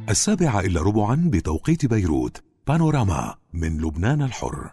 7:15 بتوقيت بيروت. بانوراما من لبنان الحر.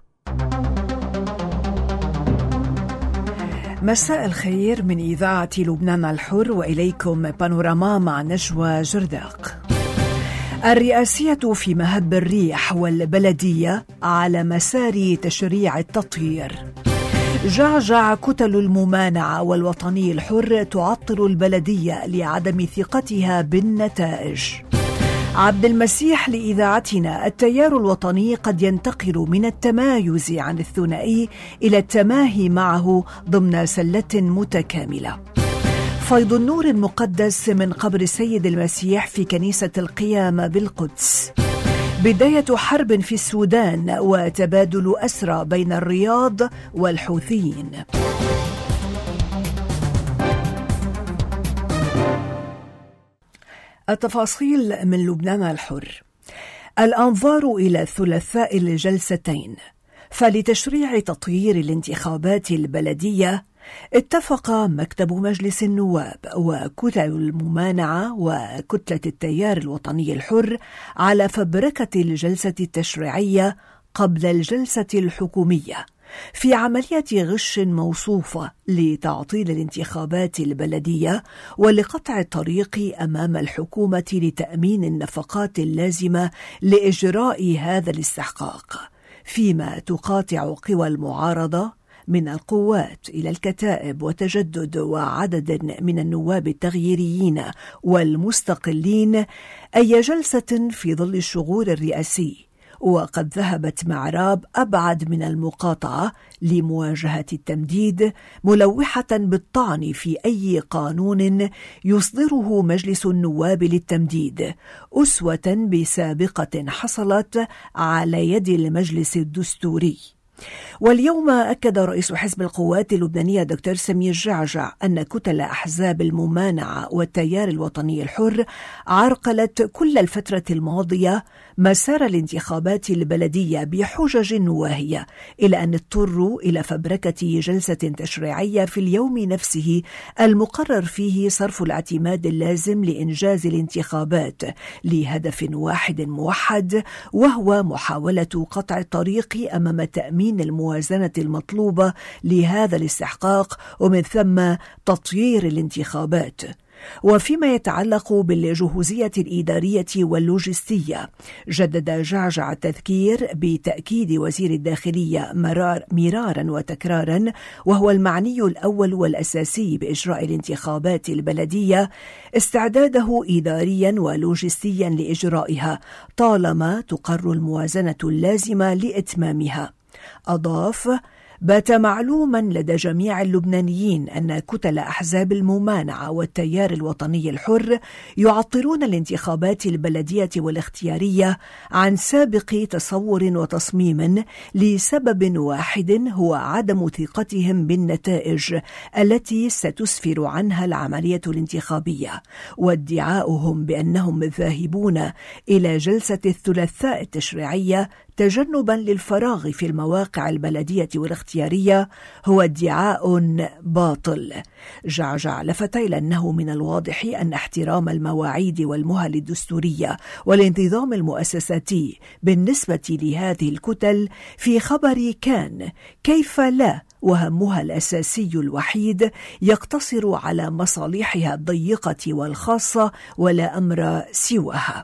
مساء الخير من إذاعة لبنان الحر، وإليكم بانوراما مع نجوى جرداق. الرئاسية في مهب الريح والبلدية على مسار تشريع التطهير. جعجع كتل الممانعة والوطني الحر تعطل البلدية لعدم ثقتها بالنتائج. عبد المسيح لإذاعتنا: التيار الوطني قد ينتقل من التمايز عن الثنائي إلى التماهي معه ضمن سلة متكاملة. فيض النور المقدس من قبر السيد المسيح في كنيسة القيامة بالقدس. بداية حرب في السودان وتبادل أسرى بين الرياض والحوثيين. التفاصيل من لبنان الحر. الأنظار إلى الثلاثاء الجلستين. فلتشريع تطهير الانتخابات البلدية اتفق مكتب مجلس النواب وكتل الممانعة وكتلة التيار الوطني الحر على فبركة الجلسة التشريعية قبل الجلسة الحكومية في عملية غش موصوفة لتعطيل الانتخابات البلدية ولقطع الطريق أمام الحكومة لتأمين النفقات اللازمة لإجراء هذا الاستحقاق، فيما تقاطع قوى المعارضة من القوات إلى الكتائب وتجدد وعدد من النواب التغييريين والمستقلين أي جلسة في ظل الشغور الرئاسي. وقد ذهبت معراب أبعد من المقاطعة لمواجهة التمديد، ملوحة بالطعن في أي قانون يصدره مجلس النواب للتمديد، أسوة بسابقة حصلت على يد المجلس الدستوري. واليوم أكد رئيس حزب القوات اللبنانية دكتور سمير جعجع أن كتل أحزاب الممانعة والتيار الوطني الحر عرقلت كل الفترة الماضية مسار الانتخابات البلدية بحجج واهية، إلى أن اضطروا إلى فبركة جلسة تشريعية في اليوم نفسه المقرر فيه صرف الاعتماد اللازم لإنجاز الانتخابات لهدف واحد موحد، وهو محاولة قطع الطريق أمام تأمين الموازنة المطلوبة لهذا الاستحقاق ومن ثم تطيير الانتخابات. وفيما يتعلق بالجهوزية الإدارية واللوجستية، جدد جعجع التذكير بتأكيد وزير الداخلية مرارا وتكرارا، وهو المعني الأول والأساسي بإجراء الانتخابات البلدية، استعداده إداريا ولوجستيا لإجرائها طالما تقر الموازنة اللازمة لإتمامها. أضاف: بات معلوما لدى جميع اللبنانيين أن كتل أحزاب الممانعة والتيار الوطني الحر يعطلون الانتخابات البلدية والاختيارية عن سابق تصور وتصميم لسبب واحد، هو عدم ثقتهم بالنتائج التي ستسفر عنها العملية الانتخابية، وادعاؤهم بأنهم ذاهبون إلى جلسة الثلاثاء التشريعية تجنبا للفراغ في المواقع البلدية والاختيارية هو ادعاء باطل. جعجع لفت إلى أنه من الواضح أن احترام المواعيد والمهل الدستورية والانتظام المؤسساتي بالنسبة لهذه الكتل في خبر كان كيف لا، وهمها الأساسي الوحيد يقتصر على مصالحها الضيقة والخاصة ولا أمر سواها.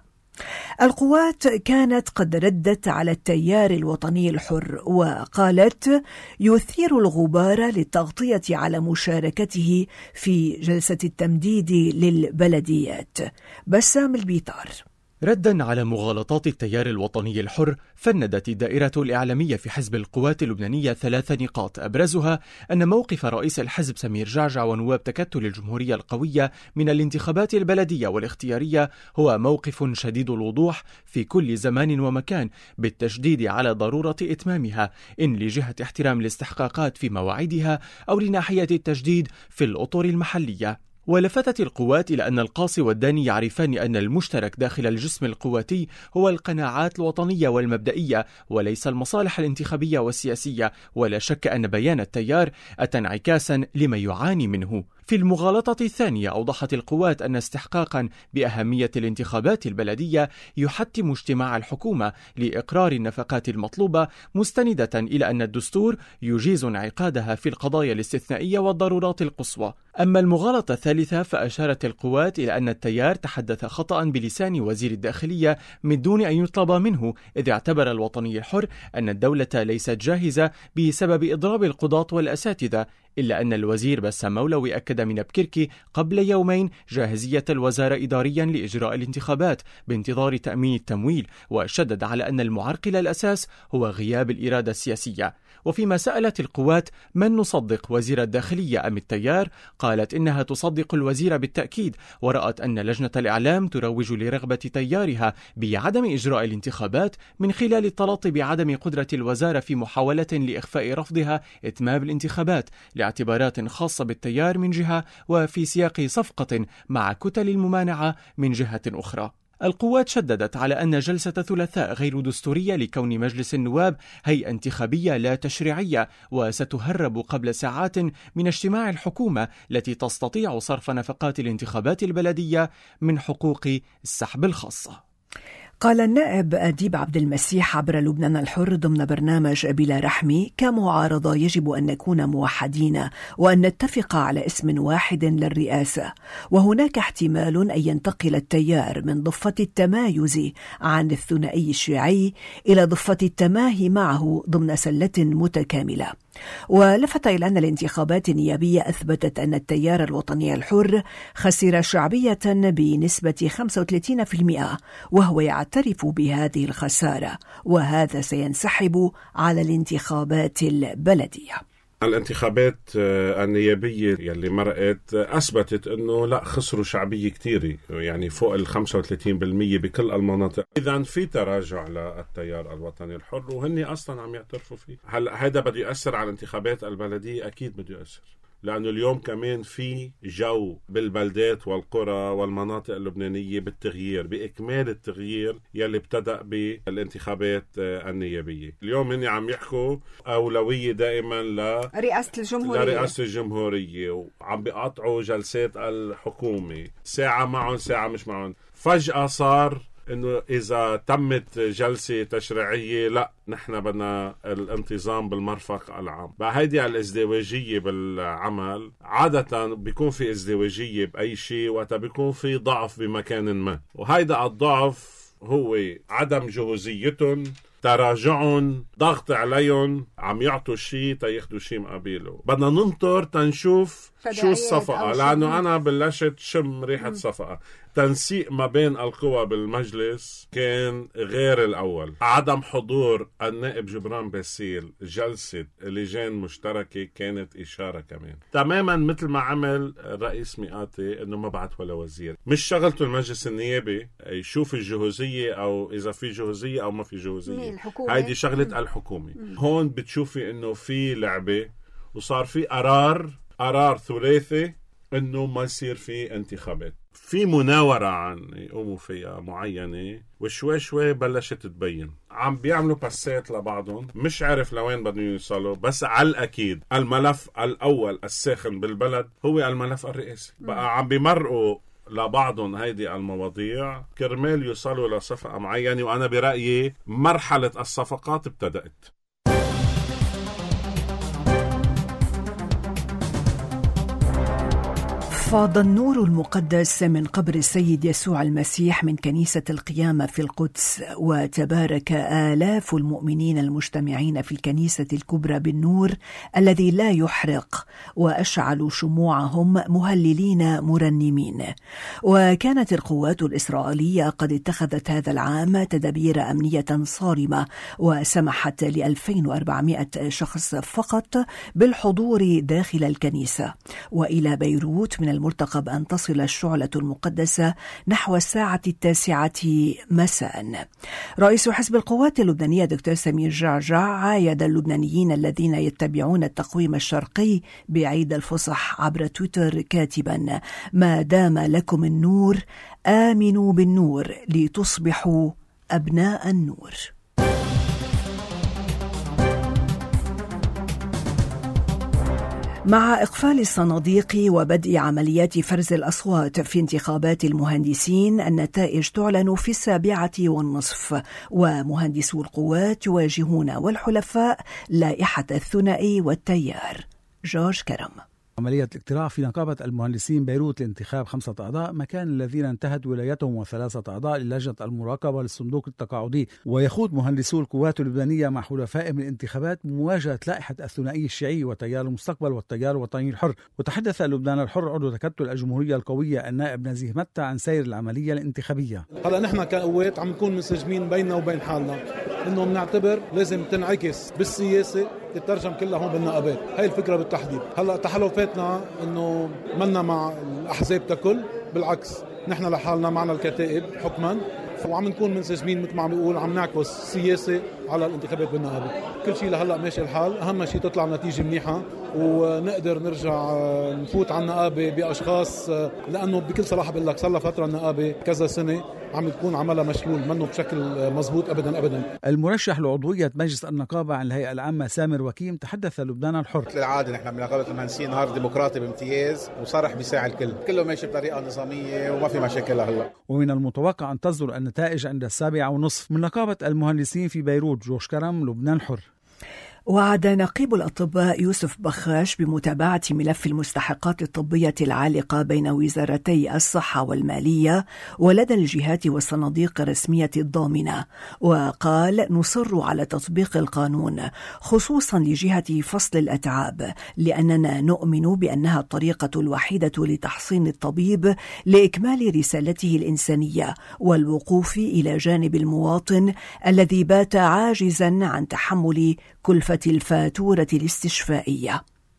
القوات كانت قد ردت على التيار الوطني الحر وقالت يثير الغبار للتغطية على مشاركته في جلسة التمديد للبلديات. بسام البيطار: ردا على مغالطات التيار الوطني الحر، فندت الدائرة الإعلامية في حزب القوات اللبنانية 3 نقاط، أبرزها أن موقف رئيس الحزب سمير جعجع ونواب تكتل الجمهورية القوية من الانتخابات البلدية والاختيارية هو موقف شديد الوضوح في كل زمان ومكان، بالتشديد على ضرورة إتمامها، إن لجهة احترام الاستحقاقات في مواعيدها أو لناحية التجديد في الأطر المحلية. ولفتت القوات إلى أن القاصي والداني يعرفان أن المشترك داخل الجسم القواتي هو القناعات الوطنية والمبدئية وليس المصالح الانتخابية والسياسية، ولا شك أن بيان التيار أتى انعكاسا لما يعاني منه. في المغالطة الثانية أوضحت القوات أن استحقاقا بأهمية الانتخابات البلدية يحتم اجتماع الحكومة لإقرار النفقات المطلوبة، مستندة إلى أن الدستور يجيز انعقادها في القضايا الاستثنائية والضرورات القصوى. أما المغالطة الثالثة فأشارت القوات إلى أن التيار تحدث خطأ بلسان وزير الداخلية من دون أن يطلب منه، إذ اعتبر الوطني الحر أن الدولة ليست جاهزة بسبب إضراب القضاة والأساتذة، إلا أن الوزير بسام مولوي أكد من بكركي قبل يومين جاهزية الوزارة إداريا لإجراء الانتخابات بانتظار تأمين التمويل، وشدد على أن المعرقل الأساس هو غياب الإرادة السياسية. وفيما سألت القوات من نصدق، وزير الداخلية أم التيار، قالت إنها تصدق الوزير بالتأكيد، ورأت أن لجنة الإعلام تروج لرغبة تيارها بعدم إجراء الانتخابات من خلال التلاطي بعدم قدرة الوزارة في محاولة لإخفاء رفضها إتمام الانتخابات لاعتبارات خاصة بالتيار من جهة، وفي سياق صفقة مع كتل الممانعة من جهة أخرى. القوات شددت على أن جلسة ثلاثاء غير دستورية لكون مجلس النواب هيئة انتخابية لا تشريعية، وستهرب قبل ساعات من اجتماع الحكومة التي تستطيع صرف نفقات الانتخابات البلدية من حقوق السحب الخاصة. قال النائب أديب عبد المسيح عبر لبنان الحر ضمن برنامج بلا رحمي: كمعارضة يجب أن نكون موحدين وأن نتفق على اسم واحد للرئاسة، وهناك احتمال أن ينتقل التيار من ضفة التمايز عن الثنائي الشيعي إلى ضفة التماهي معه ضمن سلة متكاملة. ولفت إلى أن الانتخابات النيابية أثبتت أن التيار الوطني الحر خسر شعبية بنسبة 35%، وهو يعترف بهذه الخسارة، وهذا سينسحب على الانتخابات البلدية. الانتخابات النيابية يلي مرقت أثبتت أنه لا، خسروا شعبية كتير، يعني فوق 35% بكل المناطق. إذن في تراجع للتيار الوطني الحر، وهني أصلا عم يعترفوا فيه. هل هذا بده يأثر على الانتخابات البلدية؟ أكيد بده يأثر، لأنه اليوم كمان في جو بالبلدات والقرى والمناطق اللبنانية بالتغيير، بإكمال التغيير يلي ابتدأ بالانتخابات النيابية. اليوم هني عم يحكوا أولوية دائما لرئاسة الجمهورية، وعم بيقاطعوا جلسات الحكومة، ساعة معهم ساعة مش معهم. فجأة صار إنه إذا تمت جلسة تشريعية لا، نحن بدنا الانتظام بالمرفق العام. هيدي الازدواجية بالعمل، عادة بيكون في ازدواجية بأي شيء وقت بيكون في ضعف بمكان ما، وهيدا الضعف هو عدم جهوزيتهم، تراجعهم، ضغط عليهم، عم يعطوا شيء تياخدوا شيء مقابله. بدنا ننطر تنشوف شو الصفقة، لأنه أنا بلشت شم ريحة صفقة. تنسيق ما بين القوى بالمجلس كان غير الأول. عدم حضور النائب جبران باسيل جلسة لجان مشتركة كانت إشارة كمان، تماما مثل ما عمل الرئيس مئاتي إنه ما بعت ولا وزير. مش شغلته المجلس النيابي يشوف الجهوزية أو إذا في جهوزية أو ما في جهوزية، هيدي شغلة الحكومة. هون بتشوفي إنه في لعبة، وصار في قرار ثلاثي إنه ما يصير في انتخابات. في مناورة عن يقوموا فيها معينة، وشوي شوي بلشت تبين. عم بيعملوا باسات لبعضهم، مش عارف لوين بدهم يوصلوا، بس على الأكيد الملف الأول الساخن بالبلد هو الملف الرئاسي. بقى عم بيمرقوا لبعضهم هيدي المواضيع كرمال يوصلوا لصفقة معينة، وأنا برأيي مرحلة الصفقات ابتدأت. فاض النور المقدس من قبر السيد يسوع المسيح من كنيسة القيامة في القدس، وتبارك آلاف المؤمنين المجتمعين في الكنيسة الكبرى بالنور الذي لا يحرق، وأشعلوا شموعهم مهللين مرنمين. وكانت القوات الإسرائيلية قد اتخذت هذا العام تدابير أمنية صارمة، وسمحت ل2400 شخص فقط بالحضور داخل الكنيسة. وإلى بيروت من المرتقب أن تصل الشعلة المقدسة نحو الساعة 9 مساء. رئيس حزب القوات اللبنانية دكتور سمير جعجع عايد اللبنانيين الذين يتبعون التقويم الشرقي بعيد الفصح عبر تويتر كاتبا: ما دام لكم النور آمنوا بالنور لتصبحوا أبناء النور. مع إقفال الصناديق وبدء عمليات فرز الأصوات في انتخابات المهندسين، النتائج تعلن في 7:30، ومهندسو القوات يواجهون والحلفاء لائحة الثنائي والتيار. جورج كرم. عملية الاقتراع في نقابة المهندسين بيروت لانتخاب 5 أعضاء مكان الذين انتهت ولايتهم و3 أعضاء للجنة المراقبة للصندوق التقاعدي. ويخوض مهندسو القوات اللبنانية مع حلفائهم الانتخابات بمواجهة لائحة الثنائي الشيعي وتيار المستقبل والتيار الوطني الحر. وتحدث لبنان الحر عضو تكتل الجمهورية القوية النائب نزيه متى عن سير العملية الانتخابية. هلا نحن كقوات عم نكون منسجمين بيننا وبين حالنا انه بنعتبر لازم تنعكس بالسياسة تترجم كلها هون بالنقابات. هاي الفكرة بالتحديد. هلا تحالفاتنا انه منا مع الاحزاب ككل، بالعكس نحن لحالنا معنا الكتائب حكما، وعم نكون منسجمين مثل ما عم بيقول، عم نعكس سياسة على الانتخابات بالنقابة. كل شيء لهلا ماشي الحال، اهم شيء تطلع نتيجة منيحة ونقدر نرجع نفوت على النقابة بأشخاص، لأنه بكل صراحة بقول لك صار لها فترة النقابة كذا سنة عم تكون عملها مشلول منه بشكل مزبوط أبدا. المرشح لعضوية مجلس النقابة عن الهيئة العامة سامر وكيم تحدث لبنان الحر. للعادة نحن بنقابة المهندسين نهار ديمقراطي بامتياز وصرح بساعة الكل، كله ماشي بطريقة نظامية وما في مشاكل هلا. ومن المتوقع أن تصدر النتائج عند 7:30 من نقابة المهندسين في بيروت. جورج كرم، لبنان حر. وعد نقيب الأطباء يوسف بخاش بمتابعة ملف المستحقات الطبية العالقة بين وزارتي الصحة والمالية ولدى الجهات والصناديق الرسمية الضامنة، وقال: نصر على تطبيق القانون خصوصا لجهة فصل الأتعاب، لأننا نؤمن بأنها الطريقة الوحيدة لتحصين الطبيب لإكمال رسالته الإنسانية والوقوف إلى جانب المواطن الذي بات عاجزا عن تحمل كلفة الفاتورة الاستشفائية.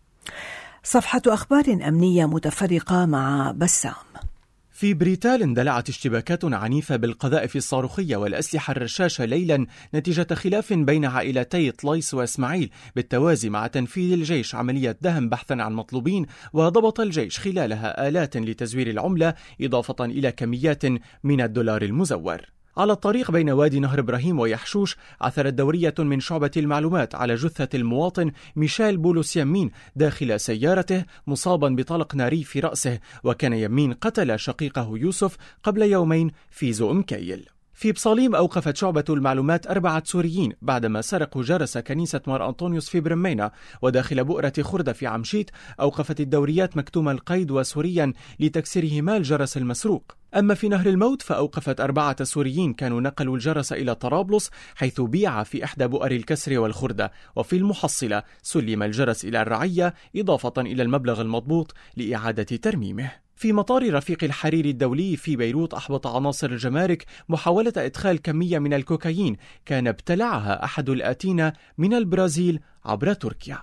صفحة أخبار أمنية متفرقة مع بسام. في بريتال اندلعت اشتباكات عنيفة بالقذائف الصاروخية والأسلحة الرشاشة ليلا نتيجة خلاف بين عائلتي طليس وإسماعيل، بالتوازي مع تنفيذ الجيش عملية دهم بحثا عن مطلوبين، وضبط الجيش خلالها آلات لتزوير العملة إضافة إلى كميات من الدولار المزور. على الطريق بين وادي نهر إبراهيم ويحشوش، عثرت دورية من شعبة المعلومات على جثة المواطن ميشيل بولوس يمين داخل سيارته مصابا بطلق ناري في رأسه، وكان يمين قتل شقيقه يوسف قبل يومين في زؤمكيل. في بصاليم أوقفت شعبة المعلومات 4 سوريين بعدما سرقوا جرس كنيسة مار أنطونيوس في برمينا، وداخل بؤرة خردة في عمشيت أوقفت الدوريات مكتوم القيد وسوريا لتكسيرهما الجرس المسروق. أما في نهر الموت فأوقفت 4 سوريين كانوا نقلوا الجرس إلى طرابلس حيث بيع في إحدى بؤر الكسر والخردة، وفي المحصلة سلم الجرس إلى الرعية إضافة إلى المبلغ المضبوط لإعادة ترميمه. في مطار رفيق الحريري الدولي في بيروت أحبط عناصر الجمارك محاولة إدخال كمية من الكوكايين كان ابتلعها أحد الآتين من البرازيل عبر تركيا.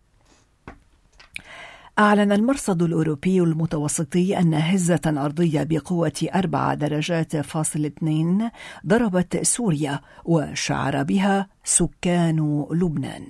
أعلن المرصد الأوروبي المتوسطي أن هزة أرضية بقوة 4.2 درجات ضربت سوريا وشعر بها سكان لبنان.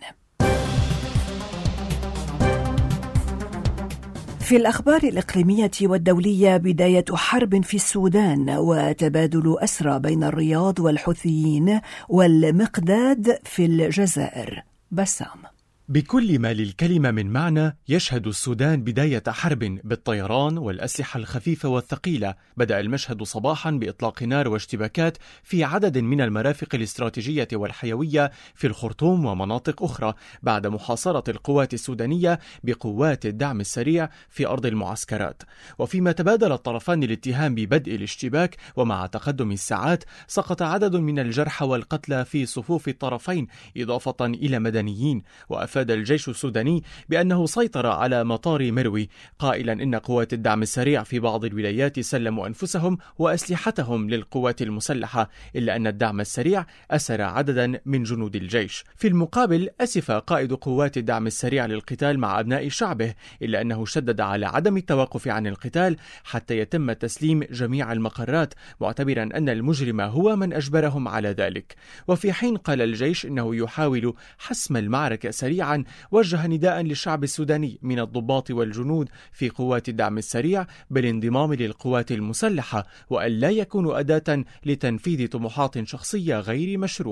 في الأخبار الإقليمية والدولية، بداية حرب في السودان وتبادل أسرى بين الرياض والحوثيين والمقداد في الجزائر. بسام. بكل ما للكلمة من معنى، يشهد السودان بداية حرب بالطيران والأسلحة الخفيفة والثقيلة. بدأ المشهد صباحا بإطلاق نار واشتباكات في عدد من المرافق الاستراتيجية والحيوية في الخرطوم ومناطق أخرى بعد محاصرة القوات السودانية بقوات الدعم السريع في أرض المعسكرات. وفيما تبادل الطرفان الاتهام ببدء الاشتباك، ومع تقدم الساعات سقط عدد من الجرحى والقتلى في صفوف الطرفين إضافة إلى مدنيين. وأفاد الجيش السوداني بأنه سيطر على مطار مروي، قائلا إن قوات الدعم السريع في بعض الولايات سلموا أنفسهم وأسلحتهم للقوات المسلحة، إلا أن الدعم السريع أسر عددا من جنود الجيش. في المقابل أسف قائد قوات الدعم السريع للقتال مع أبناء شعبه، إلا أنه شدد على عدم التوقف عن القتال حتى يتم تسليم جميع المقرات، معتبرا أن المجرم هو من أجبرهم على ذلك. وفي حين قال الجيش إنه يحاول حسم المعركة سريعا، وجه نداء للشعب السوداني من الضباط والجنود في قوات الدعم السريع بالانضمام للقوات المسلحة، وأن لا يكونوا أداة لتنفيذ طموحات شخصية غير مشروعة.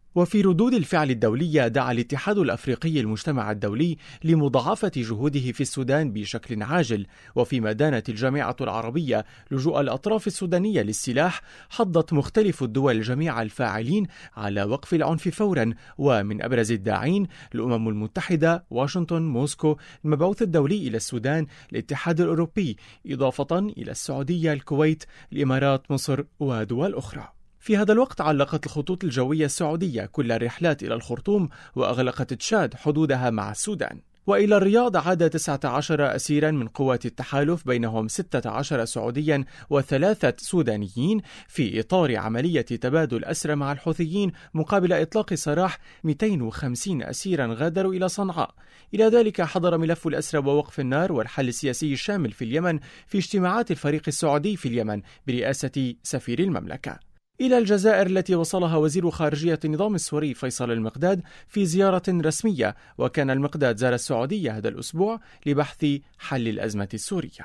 وفي ردود الفعل الدولية دعا الاتحاد الأفريقي المجتمع الدولي لمضاعفة جهوده في السودان بشكل عاجل. وفيما دانت الجامعة العربية لجوء الأطراف السودانية للسلاح، حضت مختلف الدول جميع الفاعلين على وقف العنف فورا، ومن أبرز الداعين الأمم المتحدة، واشنطن، موسكو، المبعوث الدولي إلى السودان، الاتحاد الأوروبي، إضافة إلى السعودية، الكويت، الإمارات، مصر ودول أخرى. في هذا الوقت علقت الخطوط الجوية السعودية كل الرحلات إلى الخرطوم، وأغلقت تشاد حدودها مع السودان. وإلى الرياض عاد 19 أسيرا من قوات التحالف، بينهم 16 سعوديا و3 سودانيين، في إطار عملية تبادل أسرى مع الحوثيين مقابل إطلاق سراح 250 أسيرا غادروا إلى صنعاء. إلى ذلك حضر ملف الأسرى ووقف النار والحل السياسي الشامل في اليمن في اجتماعات الفريق السعودي في اليمن برئاسة سفير المملكة. إلى الجزائر التي وصلها وزير خارجية النظام السوري فيصل المقداد في زيارة رسمية، وكان المقداد زار السعودية هذا الأسبوع لبحث حل الأزمة السورية.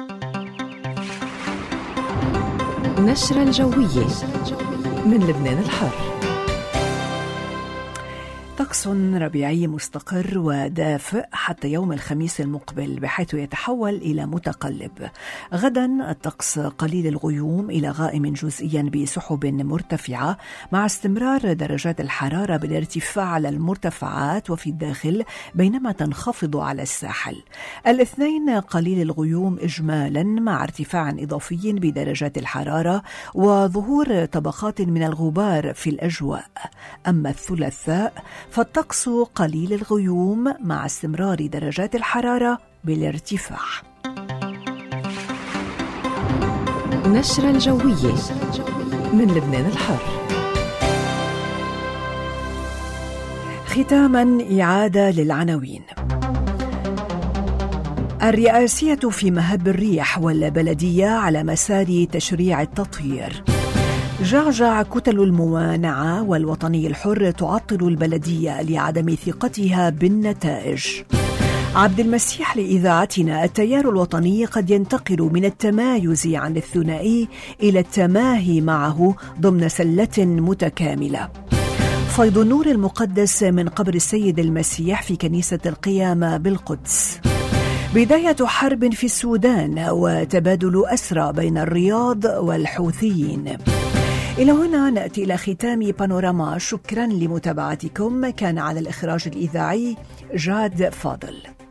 نشرة الجوية من لبنان الحر. طقس ربيعي مستقر ودافئ حتى يوم الخميس المقبل، بحيث يتحول إلى متقلب. غدا الطقس قليل الغيوم إلى غائم جزئيا بسحب مرتفعة، مع استمرار درجات الحرارة بالارتفاع على المرتفعات وفي الداخل، بينما تنخفض على الساحل. الاثنين قليل الغيوم إجمالا، مع ارتفاع إضافي بدرجات الحرارة وظهور طبقات من الغبار في الأجواء. أما الثلاثاء فالطقس قليل الغيوم مع استمرار درجات الحرارة بالارتفاع. نشرة الجوية من لبنان الحر. ختاما إعادة للعناوين. الرئاسية في مهب الريح والبلدية على مسار تشريع التطهير. جعجع كتل الممانعة والوطني الحر تعطل البلدية لعدم ثقتها بالنتائج. عبد المسيح لإذاعتنا: التيار الوطني قد ينتقل من التمايز عن الثنائي إلى التماهي معه ضمن سلة متكاملة. فيض النور المقدس من قبر السيد المسيح في كنيسة القيامة بالقدس. بداية حرب في السودان وتبادل أسرى بين الرياض والحوثيين. إلى هنا نأتي إلى ختام بانوراما. شكرا لمتابعتكم. كان على الإخراج الإذاعي جاد فاضل.